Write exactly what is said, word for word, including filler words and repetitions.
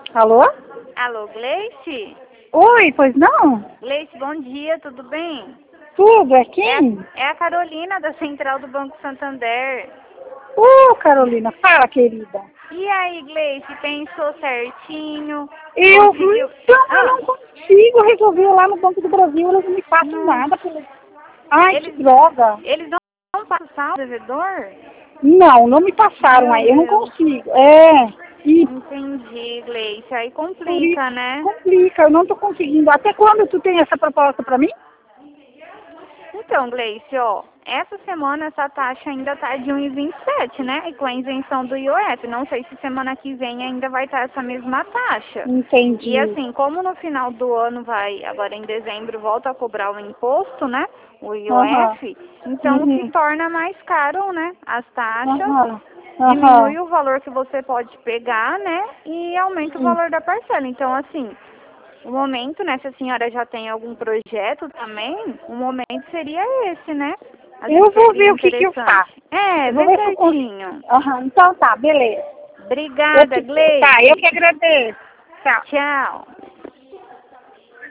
Alô? Alô, Gleice? Oi, pois não? Gleice, bom dia, tudo bem? Tudo, é É quem? a, é a Carolina da Central do Banco Santander. Ô, Carolina, fala, querida. E aí, Gleice, pensou certinho? Eu, Conseguiu? então, eu Ah, não consigo resolver lá no Banco do Brasil, eles não me passam não. nada. Pelo... Ai, que Eles, droga. eles não, não passam o devedor? Não, não me passaram Meu aí, eu não Deus. consigo. É, e Entendi, Gleice. Aí por isso complica, né? complica, eu não tô conseguindo. Até quando tu tem essa proposta pra mim? Então, Gleice, ó, essa semana essa taxa ainda tá de um e vinte e sete, né? E com a isenção do I O F. Não sei se semana que vem ainda vai estar essa mesma taxa. E Entendi. assim, como no final do ano vai, agora em dezembro, volta a cobrar o imposto, né? O Aham. I O F, então se Uhum. torna mais caro, né? As taxas, Aham. diminui Aham. o valor que você pode pegar, né? E aumenta o Sim. valor da parcela. Então, assim, o momento, né, se a senhora já tem algum projeto também, o momento seria esse, né? Acho Eu que vou seria ver o que que eu faço. interessante. É, Eu vou vê ver se eu consigo. certinho. Aham, então tá, beleza. Eu Obrigada, te... Tá, eu que Gleice. agradeço. Tchau. Tchau.